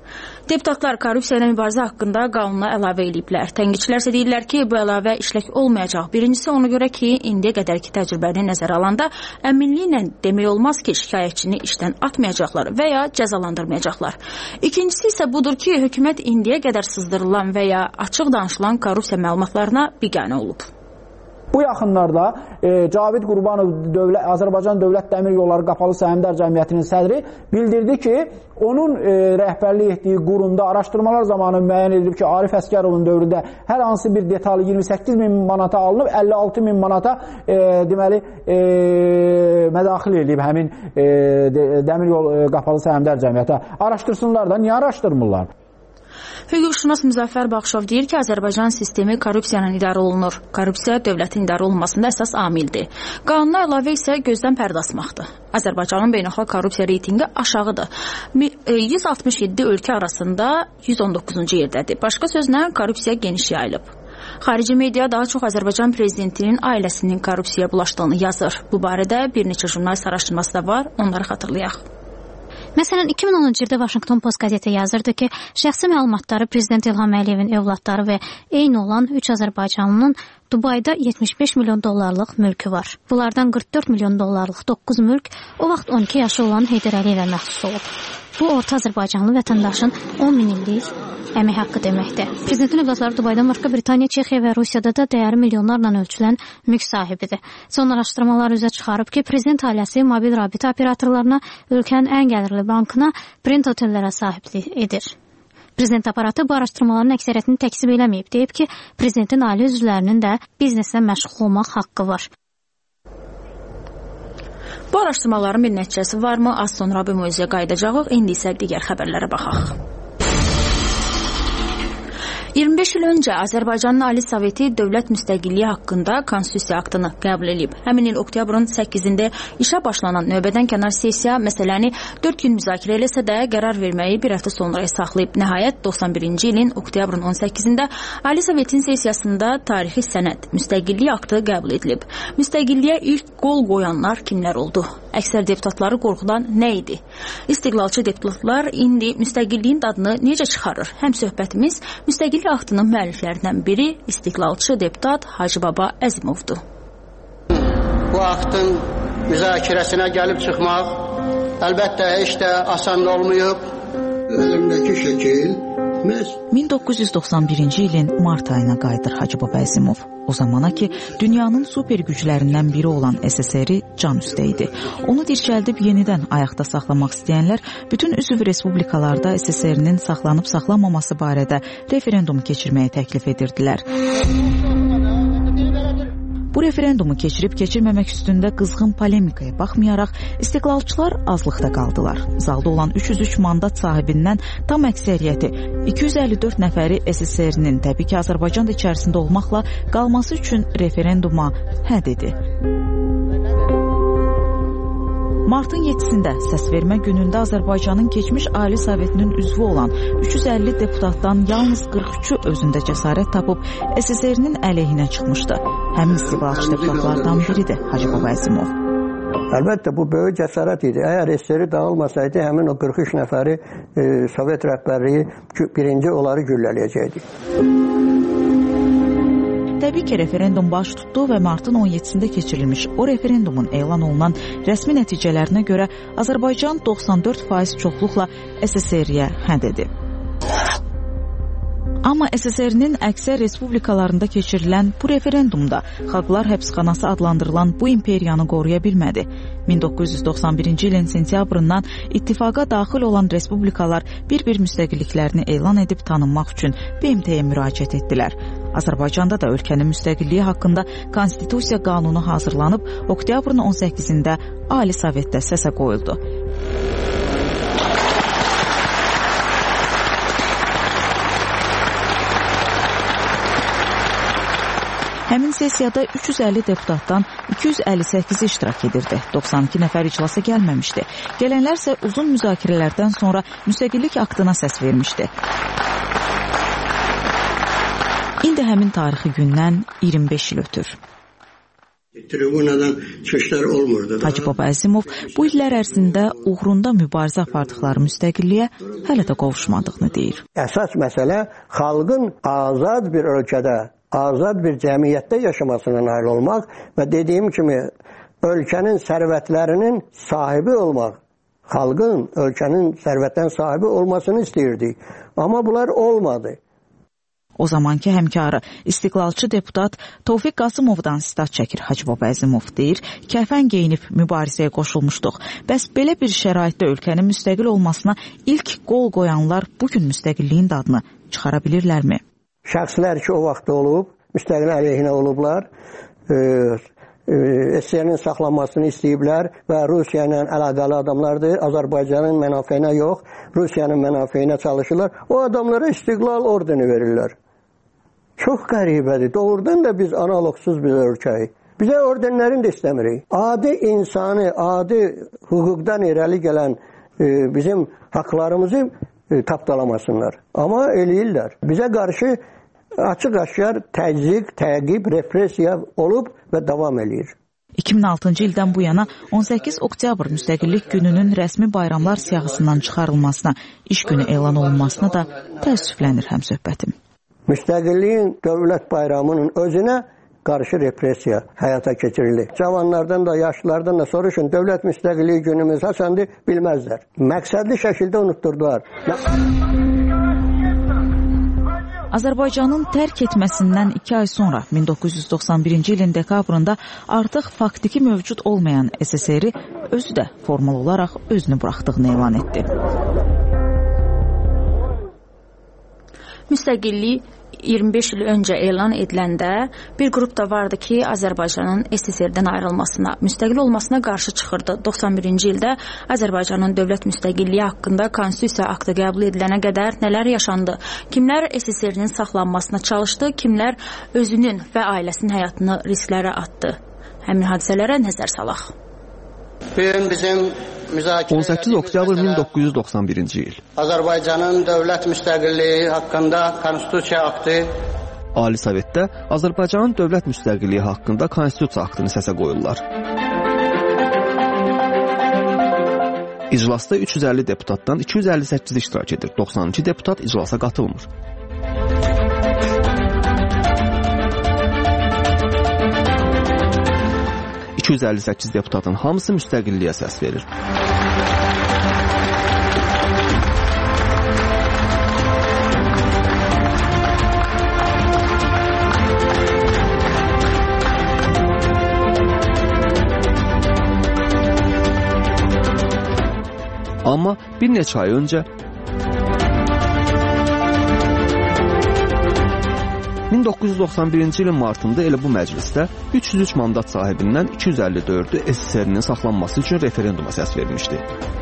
Deputatlar korrupsiya ilə mübarizə haqqında qanuna əlavə ediblər. Tənqidçilər isə deyirlər ki, bu əlavə işlək olmayacaq. Birincisi ona görə ki, indiyə qədərki təcrübəni nəzərə alanda əminliklə demək olmaz ki, şikayətçini işdən atmayacaqlar və ya cəzalandırmayacaqlar. İkincisi isə budur ki, hökumət indiyə qədər sızdırılan və ya açıq danışılan korrupsiya məlumatlarına biganə olub. Bu yaxınlarda Cavid Qurbanov Azərbaycan Dövlət Dəmir Yolları Qapalı Səhmdar Cəmiyyətinin sədri bildirdi ki, onun rəhbərlik etdiyi qurumda araşdırmalar zamanı müəyyən edilib ki, Arif Əskərovun dövründə hər hansı bir detal 28 min manata alınıb, 56 min manata deməli mədaxil edib həmin Dəmir Yol Qapalı Səhmdar Cəmiyyətə. Araşdırsınlar da, niyə araşdırmırlar? Hüquqşünas Müzəffər Baxşov deyir ki, Azərbaycan sistemi korrupsiyanın idarə olunur. Korrupsiya dövlətin idarə olunmasında əsas amildir. Qanuna əlavə isə gözdən pərdə asmaqdır. Azərbaycanın beynəlxalq korrupsiya reytingi aşağıdır. 167 ölkə arasında 119-cu yerdədir. Başqa sözlə, korrupsiya geniş yayılıb. Xarici media daha çox Azərbaycan prezidentinin ailəsinin korrupsiyaya bulaşdığını yazır. Bu barədə bir neçə jurnalist araşdırması da var, onları xatırlayaq. Məsələn, 2010-cu ildə Washington Post qəzeti yazırdı ki, şəxsi məlumatları Prezident İlham Əliyevin övladları və eyni olan 3 Azərbaycanlının Dubayda 75 milyon dollarlıq mülkü var. Bunlardan 44 milyon dollarlıq 9 mülk o vaxt 12 yaşı olan Heydər Əliyevə məxsus olub. Bu, orta Azərbaycanlı vətəndaşın 10 min illik əmək haqqı deməkdir. Prezidentin övladları Dubaydan başqa Britaniya, Çexiya və Rusiyada da dəyəri milyonlarla ölçülən mülk sahibidir. Son araşdırmalar üzə çıxarıb ki, prezident ailəsi mobil rabitə operatorlarına, ölkənin ən gəlirli bankına, Brent otellərə sahiblik edir. Prezident aparatı bu araşdırmaların əksəriyyətini təksib eləməyib. Deyib ki, prezidentin ailə üzvlərinin də bizneslə məşğul olmaq haqqı var. Bu araşdırmaların bir nəticəsi varmı? Az sonra bu mövzuya qayıdacağıq. İndi isə digər xəbərlərə baxaq. 25 il öncə Azərbaycanın Ali Soveti dövlət müstəqilliyi haqqında Konstitusiya aktını qəbul edib. Həmin il oktyabrın 8-də işə başlanan növbədən kənar sessiya məsələni 4 gün müzakirə eləsə də qərar verməyi bir həftə sonraya saxlayıb. Nəhayət 91-ci ilin oktyabrın 18-də Ali Sovetin sessiyasında tarixi sənəd müstəqillik aktı qəbul edilib. Müstəqilliyə ilk qol qoyanlar kimlər oldu? Əksər deputatları qorxudan nə idi? İstiqlalçı deputatlar indi müstəqilliyin dadını necə çıxarır? Həm söhbətimiz müstəqillik aktının müəlliflərindən biri istiqlalçı deputat Hacı Baba Əzimovdur. Bu aktın müzakirəsinə gəlib çıxmaq əlbəttə heç də asan olmayıb. Əlimdəki şəkil 1991-ci ilin mart ayına qayıdır Hacı Baba Əzimov. O zamana ki, dünyanın super güclərindən biri olan SSR-i can üstə idi. Onu dirçəldib yenidən ayaqda saxlamaq istəyənlər bütün üzv respublikalarda SSR-nin saxlanıb saxlanmaması barədə referendum keçirməyi təklif edirdilər. Bu referendumu keçirib-keçirməmək üstündə qızğın polemikaya baxmayaraq, istiqlalçılar azlıqda qaldılar. Zalda olan 303 mandat sahibindən tam əksəriyyəti 254 nəfəri SSR-nin, təbii ki, Azərbaycan da içərisində olmaqla qalması üçün referenduma hə dedi. Martın 7-sində səsvermə günündə Azərbaycanın keçmiş Ali Sovetinin üzvü olan 350 deputatdan yalnız 43-ü özündə cəsarət tapıb SSR-nin əleyhinə çıxmışdı. Həmin istiqlalçı deputatlardan biridir Hacı Baba Əzimov. Əlbəttə, bu böyük cəsarət idi. Əgər SSR dağılmasaydı, həmin o 43 nəfəri Sovet rəhbərliyi birinci onları güllələyəcəkdi. Təbii ki, referendum baş tutdu və martın 17-sində keçirilmiş o referendumun elan olunan rəsmi nəticələrinə görə Azərbaycan 94% çoxluqla SSR-yə hə dedi. Amma SSR-nin əksər respublikalarında keçirilən bu referendumda Xalqlar Həbsxanası adlandırılan bu imperiyanı qoruya bilmədi. 1991-ci ilin sentyabrından ittifaqa daxil olan respublikalar bir-bir müstəqilliklərini elan edib tanınmaq üçün BMT-yə müraciət etdilər. Azərbaycanda da ölkənin müstəqilliyi haqqında konstitusiya qanunu hazırlanıb, oktyabrın 18-də Ali Sovetdə səsə qoyuldu. Həmin sessiyada 350 deputatdan 258 iştirak edirdi. 92 nəfər iclasa gəlməmişdi. Gələnlər isə uzun müzakirələrdən sonra müstəqillik aktına səs vermişdi. İndi həmin tarixi gündən 25 il ötür. Tribunadan çıxışlar olmurdu. Hacı Baba Əzimov bu illər ərzində uğrunda mübarizə apardıqları müstəqilliyə hələ də qovuşmadığını deyir. Əsas məsələ xalqın azad bir ölkədə, azad bir cəmiyyətdə yaşamasına nail olmaq və dediyim kimi ölkənin sərvətlərinin sahibi olmaq. Xalqın ölkənin sərvətdən sahibi olmasını istəyirdik. Amma bunlar olmadı. O zamanki həmkarı istiqlalçı deputat Tofiq Qasımovdan sitat çəkir Hacı Baba Əzimov deyir, kəfən geyinib mübarizəyə qoşulmuşduq. Bəs belə bir şəraitdə ölkənin müstəqil olmasına ilk qol qoyanlar bugün müstəqilliyin dadını çıxara bilirlərmi? Şəxslər ki o vaxt olub, müstəqil əleyhinə olublar, SSR-nin saxlanmasını istəyiblər və Rusiya ilə əlaqəli adamlardır. Azərbaycanın mənafeyinə yox, Rusiyanın mənafeyinə çalışırlar. O adamlara istiqlal ordeni verirlər. Çox qəribədir. Doğrudan da biz analogsuz bir ölkəyik. Bizə ordenlərini də istəmirik. Adi insani, adi hüquqdan irəli gələn bizim haqlarımızı tapdalamasınlar. Amma eləyirlər. Bizə qarşı açıq-aşkar təzyiq, təqib, repressiya olub və davam eləyir. 2006-cı ildən bu yana 18 oktyabr müstəqillik gününün rəsmi bayramlar siyahısından çıxarılmasına, iş günü elan olunmasına da təəssüflənir həmsöhbətim. Müstəqilliyin dövlət bayramının özünə qarşı repressiya həyata keçirilir. Cavanlardan da, yaşlılardan da soruşun, dövlət müstəqilliyi günümüz haçandır bilməzlər. Məqsədli şəkildə unutturdular. Azərbaycanın tərk etməsindən 2 ay sonra 1991-ci ilin dekabrında artıq faktiki mövcud olmayan SSR-i özü də formal olaraq özünü buraxdığını elan etdi. Müstəqillik 25 il öncə elan ediləndə bir qrup da vardı ki, Azərbaycanın SSR-dən ayrılmasına, müstəqil olmasına qarşı çıxırdı. 91-ci ildə Azərbaycanın dövlət müstəqilliyi haqqında konstitusiya aktı qəbul edilənə qədər nələr yaşandı? Kimlər SSR-nin saxlanmasına çalışdı, kimlər özünün və ailəsinin həyatını risklərə atdı? Həmin hadisələrə nəzər salaq. Bugün bizim 18 oktyabr 1991-ci il. Azərbaycanın dövlət müstəqilliyi haqqında konstitusiya aktı. Ali Sovetdə Azərbaycanın dövlət müstəqilliyi haqqında konstitusiya aktını səsə qoyurlar. İclasda 350 deputatdan 258 iştirak edir. 92 deputat iclasa qatılmır. ...258 deputatın hamısı müstəqilliyə səs verir. Amma bir neçə ay öncə 1991-ci ilin martında elə bu məclisdə 303 mandat sahibindən 254-ü SSR-nin saxlanması üçün referenduma səs vermişdi.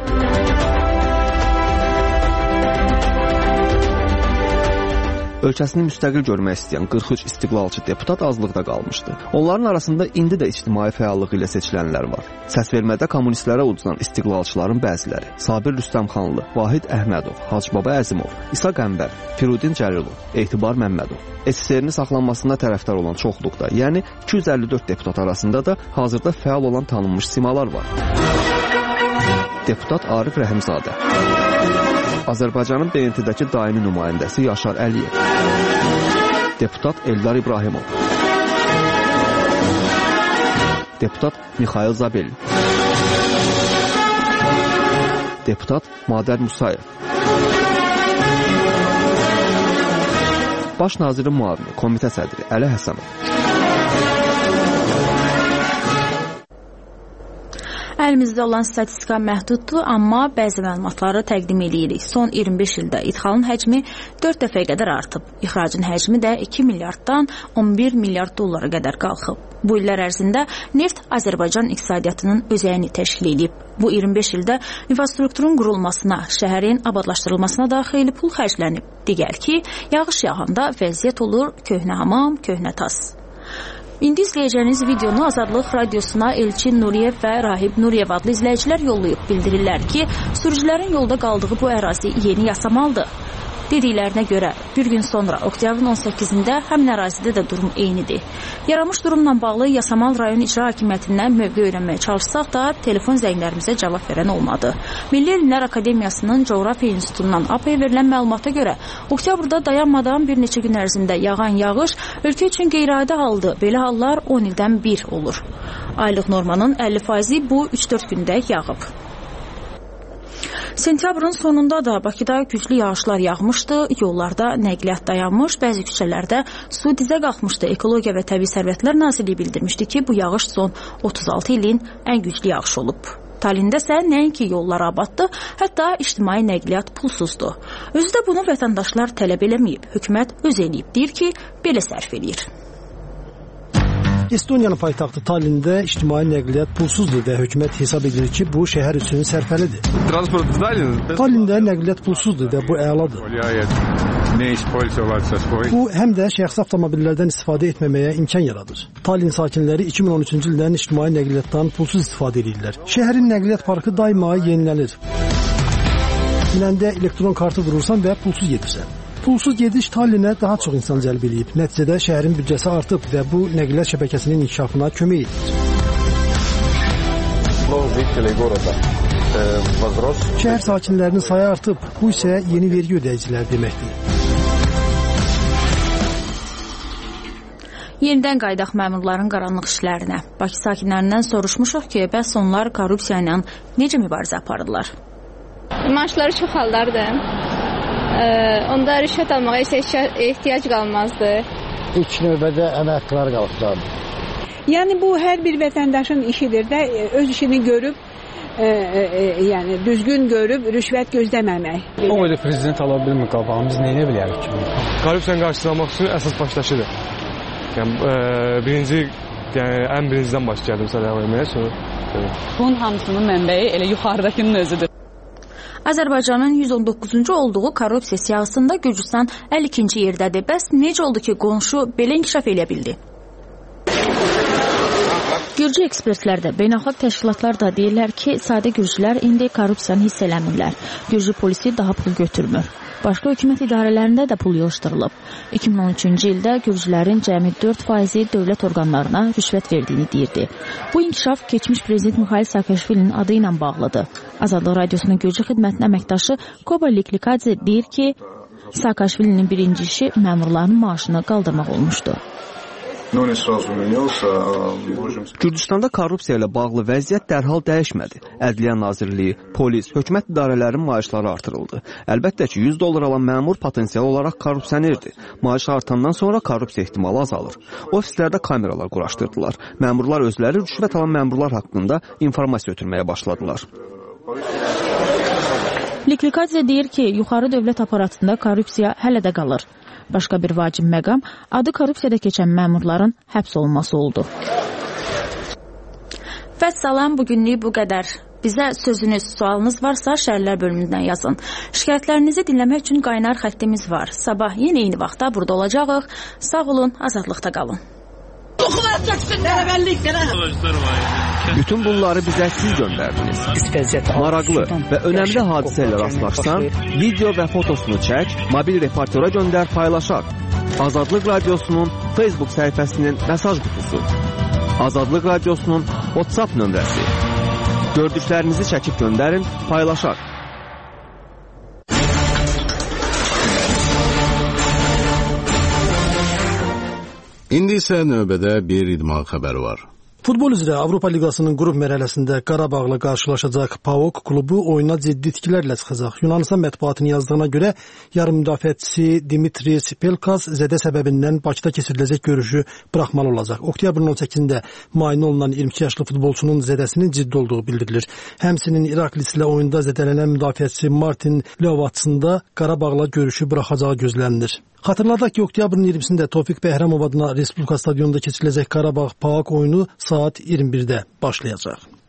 Ölkəsini müstəqil görmək istəyən 43 istiqlalçı deputat azlıqda qalmışdı. Onların arasında indi də ictimai fəallıq ilə seçilənlər var. Səsvermədə kommunistlərə udulan istiqlalçıların bəziləri: Sabir Rüstəmxanlı, Vahid Əhmədov, Hacı Baba Əzimov, İsa Qəmbər, Firudin Cəlilov, Etibar Məmmədov. SSR-nin saxlanmasına tərəfdar olan çoxluqda, yəni 254 deputat arasında da hazırda fəal olan tanınmış simalar var. Deputat Arif Rəhimzadə, Azərbaycanın BMT-dəki daimi nümayəndəsi Yaşar Əliyev, deputat Eldar İbrahimov, deputat Mixail Zabel, deputat Madər Musayev, Baş nazirin müavini, komitə sədri Əli Həsənov. Əlimizdə olan statistika məhduddur, amma bəzi məlumatları təqdim edirik. Son 25 ildə idxalın həcmi 4 dəfəyə qədər artıb. İxracın həcmi də 2 milyarddan 11 milyard dollara qədər qalxıb. Bu illər ərzində neft Azərbaycan iqtisadiyyatının özəyini təşkil edib. Bu 25 ildə infrastrukturun qurulmasına, şəhərin abadlaşdırılmasına da xeyli pul xərclənib. Digər ki, yağış yağanda vəziyyət olur köhnə hamam, köhnə tas. İndi izləyəcəyiniz videonu Azadlıq Radiosuna Elçin Nuriyev və Rahib Nuriyev adlı izləyicilər yollayıb. Bildirirlər ki, sürücülərin yolda qaldığı bu ərazi yeni yasamaldır. Dediklərinə görə bir gün sonra oktyabrın 18-də həmin ərazidə də durum eynidir. Yaranmış durumla bağlı Yasamal rayon icra hakimiyyətindən mövqe öyrənməyə çalışsaq da telefon zənglərimizə cavab verən olmadı. Milli Elmlər Akademiyasının Coğrafiya İnstitutundan APA verilən məlumata görə oktyabrda dayanmadan bir neçə gün ərzində yağan yağış ölkə üçün qeyri-adi haldır. Belə hallar 10 ildən bir olur. Aylıq normanın 50% bu 3-4 gündə yağıb. Sentyabrın sonunda da Bakıda güclü yağışlar yağmışdı, yollarda nəqliyyat dayanmış, bəzi küçələrdə su dizə qalxmışdı. Ekologiya və Təbii Sərvətlər Nazirliyi bildirmişdi ki, bu yağış son 36 ilin ən güclü yağış olub. Talində isə nəinki yollar abaddır, hətta ictimai nəqliyyat pulsuzdur. Özü də bunu vətəndaşlar tələb eləməyib, hökumət öz eləyib, deyir ki, belə sərf eləyir. Estoniyanın paytaxtı Tallində ictimai nəqliyyat pulsuzdur və hökumət hesab edir ki, bu şəhər üçün sərfəlidir. Tallində nəqliyyat pulsuzdur və bu əladır. Bu, həm də şəxsi avtomobillərdən istifadə etməməyə imkan yaradır. Tallin sakinləri 2013-cü ildən ictimai nəqliyyatdan pulsuz istifadə edirlər. Şəhərin nəqliyyat parkı daima yenilənir. Minəndə elektron kartı vurursan və pulsuz gedirsən. Pulsuz gediş Tallinə daha çox insan cəlb edib. Nəticədə şəhərin büdcəsi artıb və bu nəqliyyat şəbəkəsinin inkişafına kömək edir. Şəhər sakinlərinin sayı artıb. Bu isə yeni vergi ödəyicilər deməkdir. Yenidən qaydaq məmurların qaranlıq işlərinə. Bakı sakinlərindən soruşmuşuq ki, bəs onlar korrupsiya ilə necə mübarizə aparırlar? Maaşları çoxaldardı. Onda rüşvət almağa ehtiyac qalmazdı. İlk növbədə əməkdar qalxlardı. Yəni bu hər bir vətəndaşın işidir də, öz işini görüb, yəni düzgün görüb rüşvət gözləməmək. O elə prezident ala bilmir qabağını, biz nə edə bilərik ki? Korrupsiyanı qarşılamaq üçün əsas başdaşıdır. Yəni ən birincidən başlayalım sələh verməyə sonra. Bunun hamısının mənbəyi elə yuxarıdakının özüdür. Azərbaycanın 119-cu olduğu korrupsiya siyahısında Gürcüstan 52-ci yerdədir. Bəs necə oldu ki, qonşu belə inkişaf edə bildi? Gürcü ekspertlər də, beynəlxalq təşkilatlar da deyirlər ki, sadə gürcülər indi korrupsiyanı hiss eləmirlər. Gürcü polisi daha pul götürmür. Başqa hökumət idarələrində də pul yığışdırılıb. 2013-cü ildə gürcülərin cəmi 4% dövlət orqanlarına rüşvət verdiyini deyirdi. Bu inkişaf keçmiş prezident Mikhail Saakashvilinin adı ilə bağlıdır. Azadlıq Radiosunun Gürcü xidmətinin əməkdaşı Koba Liklikadze deyir ki, Saakashvilinin birinci işi məmurların maaşını qaldırmaq olmuşdu. Gürcüstanda korrupsiya ilə bağlı vəziyyət dərhal dəyişmədi. Ədliyyə Nazirliyi, polis, hökumət idarələrinin maaşları artırıldı. Əlbəttə ki, $100 alan məmur potensial olaraq korrupsionerdir. Maaş artandan sonra korrupsiya ehtimalı azalır. Ofislərdə kameralar quraşdırdılar. Məmurlar özləri rüşvət alan məmurlar haqqında informasiya ötürməyə başladılar. Liklikadze deyir ki, yuxarı dövlət aparatında korrupsiya hələ də qalır. Başqa bir vacib məqam adı korrupsiyada keçən məmurların həbs olunması oldu. Vəssalam, bugünlük bu qədər. Bizə sözünüz, sualınız varsa şəhərlər bölümündən yazın. Şikayətlərinizi dinləmək üçün qaynar xəttimiz var. Sabah yenə eyni vaxtda burada olacağıq. Sağ olun, azadlıqda qalın. Bütün bunları bizə siz göndərdiniz. Maraqlı və önəmli hadisə ilə rastlaşsan, video və fotosunu çək, mobil reportera göndər, paylaşaq. Azadlıq Radiosunun Facebook səhifəsinin mesaj qutusu. Azadlıq Radiosunun WhatsApp nömrəsi. Gördüklərinizi çəkib göndərin, paylaşaq. İndi isə növbədə bir idman xəbəri var. Futbol üzrə Avropa Liqasının qrup mərhələsində Qarabağla qarşılaşacaq PAOK klubu oyuna ciddi itkilərlə çıxacaq. Yunanistan mətbuatının yazdığına görə yarım müdafiəçisi Dimitris Pelkas zədə səbəbindən Bakıda keçiriləcək görüşü buraxmalı olacaq. Oktyabrın 18-də müayinə olunan 22 yaşlı futbolçunun zədəsinin ciddi olduğu bildirilir. Həmçinin İraklis ilə oyunda zədələnən müdafiəçisi Martin Leovatsın da Qarabağla görüşü buraxacağı gözlənilir. Xatırladaq ki, oktyabrın 20-sində Tofiq Bəhramov adına Respublika stadionunda keçiriləcək Qarabağ PAOK oyunu saat 21-də başlayacaq.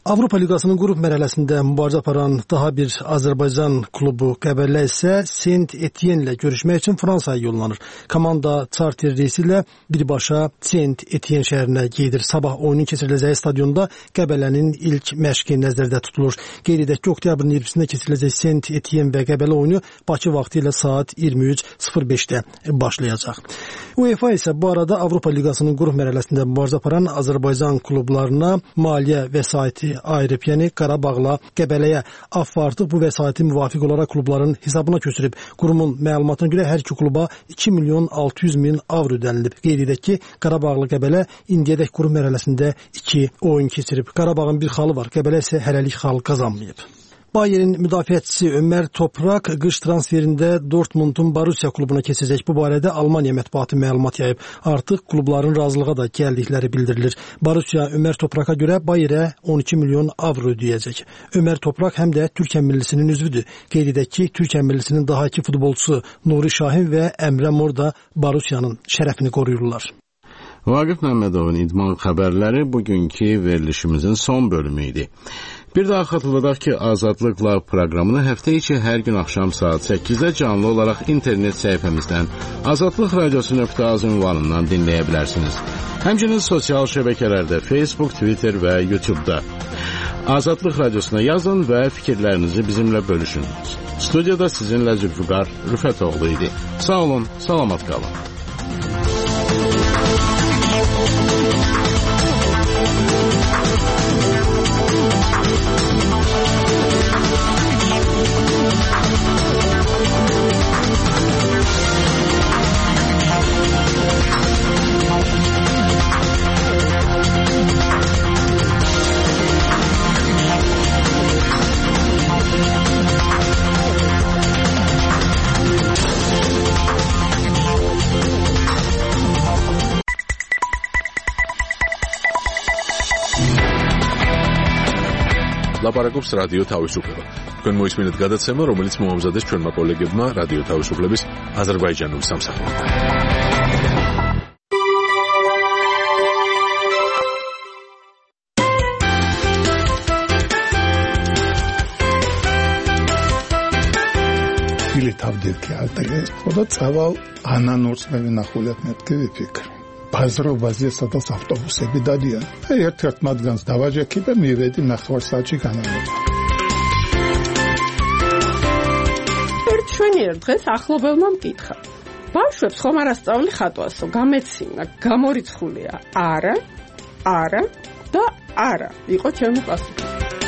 Avropa Liqasının qrup mərhələsində mübarizə aparan daha bir Azərbaycan klubu Qəbələ isə Saint Etienne ilə görüşmək üçün Fransaya yollanır. Komanda charter reysi ilə birbaşa Saint Etienne şəhərinə gedir. Sabah oyunun keçiriləcəyi stadionda Qəbələnin ilk məşqi nəzərdə tutulur. Qeyd edək ki, oktyabrın 20-sində keçiriləcək Saint Etienne və Qəbələ oyunu Bakı vaxtı ilə saat 23:05-də başlayacaq. UEFA isə bu arada Avropa Liqasının qrup mərhələsində mübarizə aparan Azərbaycan klublarına maliyyə vəsaiti ayırıb, yəni Qarabağla Qəbələyə AFF artıq bu vəsaiti müvafiq olaraq klubların hesabına köçürüb. Qurumun məlumatına görə hər iki kluba 2.600.000 avro ödənilib. Qeyd edək ki, Qarabağla Qəbələ indiyədək qrup mərhələsində 2 oyun keçirib. Qarabağın bir xalı var, Qəbələ isə hələlik xal qazanmayıb. Bayern'in müdafiəçisi Ömər Toprak qış transferində Dortmundun Borussia klubuna keçəcək. Bu barədə Almaniya mətbuatı məlumat yayıb. Artıq klubların razılığa da gəldikləri bildirilir. Borussia Ömər Topraka görə Bayerə 12 milyon avro ödəyəcək. Ömər Toprak həm də Türkiyə millisinin üzvüdür. Qeyd edək ki, Türkiyə millisinin daha iki futbolçusu Nuri Şahin və Əmrə Mor da Borussiyanın şərəfini qoruyurlar. Vaqif Məmmədovun idman xəbərləri bugünkü verilişimizin son bölümü idi. Bir daha xatırladaq ki, Azadlıqla proqramını həftə içi hər gün axşam saat 8-də canlı olaraq internet səhifəmizdən azadlıqradiosu.az ünvanından dinləyə bilərsiniz. Həmçinin sosial şəbəkələrdə Facebook, Twitter və YouTube-da Azadlıq Radiosuna yazın və fikirlərinizi bizimlə bölüşün. Studiyada sizinlə Zülfüqar Rüfətoğlu idi. Sağ olun, salamat qalın. ლაპარაკობს რადიო თავისუფლება. თქვენ მოისმინეთ გადაცემა, რომელიც მოამზადეს ჩვენმა კოლეგებმა რადიო თავისუფლების აზერბაიჯანული სამსახურიდან. Ili თავდირქი ალტეგე, ხოდა წავალ ანანურს მე ვინახულებ მეთქი ვიფიქრე. ბაზრობაზე სადაც ავტობუსები დადიან. ერთ-ერთ მათგანს დავაჯექი და მივედი ნახევარსაათში განამეორე. ერთ დღეს ახლობელმა მკითხა. ბავშვებს ხომ არ ასწავლი ხატვასო, გამეცინა, გამორიცხულია. არა და არა იყო ჩემი პასუხი.